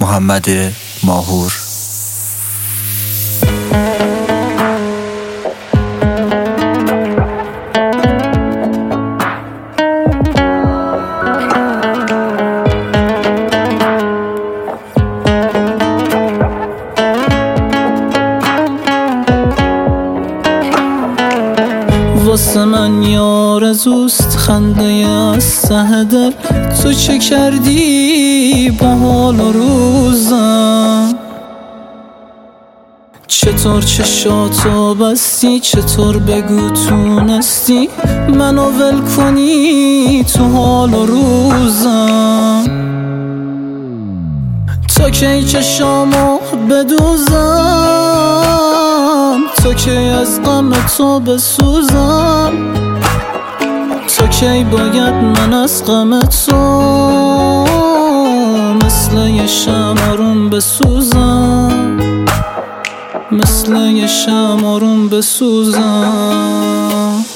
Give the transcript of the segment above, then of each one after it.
محمد ماهور. واسه من یار آرزوست خنده از ته دل. تو چه کردی با حال و روزم؟ چطور چشاتو بستی؟ چطور بگو تونستی منو ول کنی تو حال و روزم؟ تو کی چشامو بدوزم؟ تو کی از غم تو بسوزم؟ تو کی باید من از غم تو مثل یه شمع آروم بسوزم؟ مثل یه شمع آروم بسوزم؟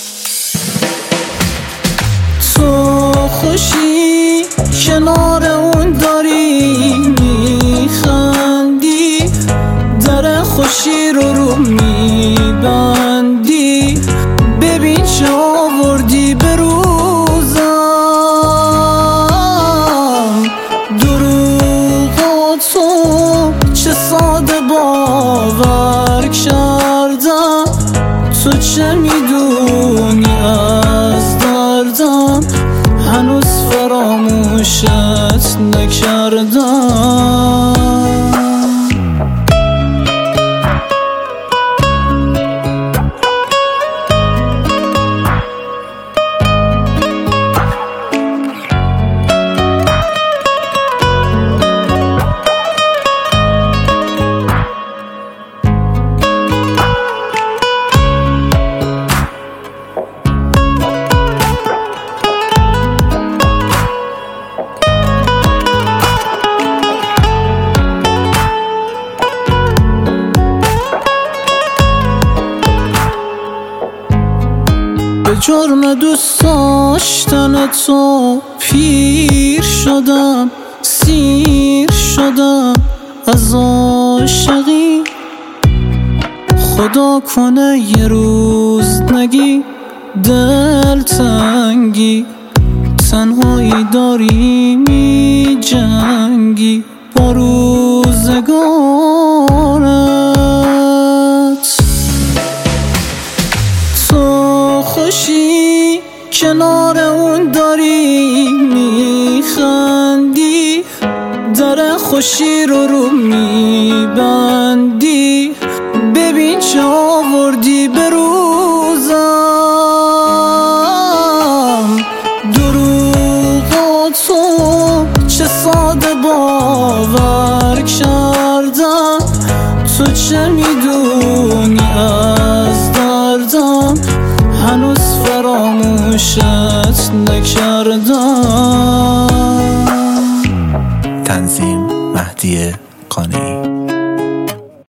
تو خوشی کنار اون داری میخندی، در خوشی رو میبندی. ببین چه آوردی به روزم، دروغاتو چه ساده باور کردم. تو چه میدونی از دردم؟ هنوز فراموشت نکردم. به جرم دوست داشتن تو پیر شدم، سیر شدم از عاشقی. خدا کنه یه روز نگی دل تنگی، تنهایی داری می جنگی با روزگارت. تو خوشی کنار اون داری میخندی، در خوشی رو میبندی. ببین چه آوردی به روزم، دروغاتو چه ساده باور کردم. تو چه میدونی از دردم؟ هنوز فراموشت نکردم. تنظیم مهدی قانعی.